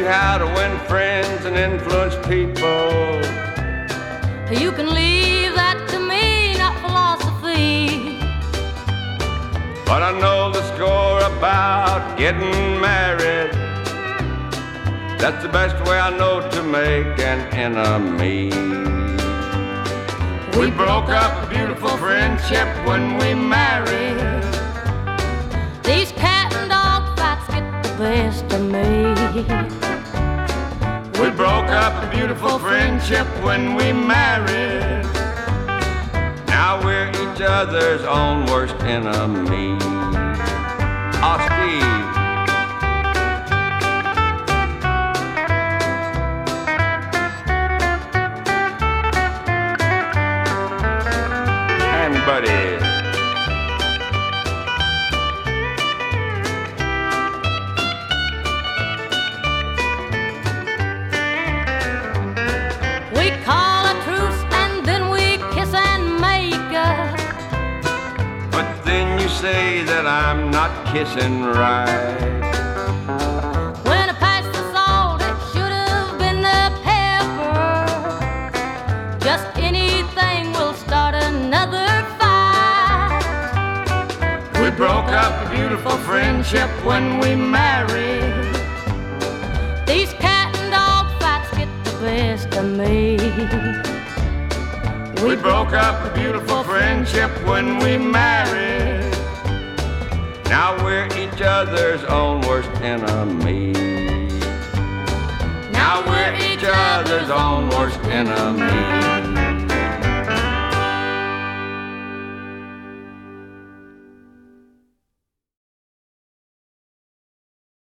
you how to win friends and influence people. You can leave that to me, not philosophy. But I know the score about getting married. That's the best way I know to make an enemy. We broke up a beautiful friendship when we married. These cat and dog fights get the best of me. We broke up a beautiful friendship when we married. Now we're each other's own worst enemy. Oh, Steve. And Buddy. We call a truce and then we kiss and make up. But then you say that I'm not kissing right. When I pass the salt, it should have been the pepper. Just anything will start another fight. We broke up a beautiful friendship when we married. These cat and dog fights get the best of me. We broke up a beautiful friendship when we married. Now we're each other's own worst enemy. Now we're each other's own worst enemy.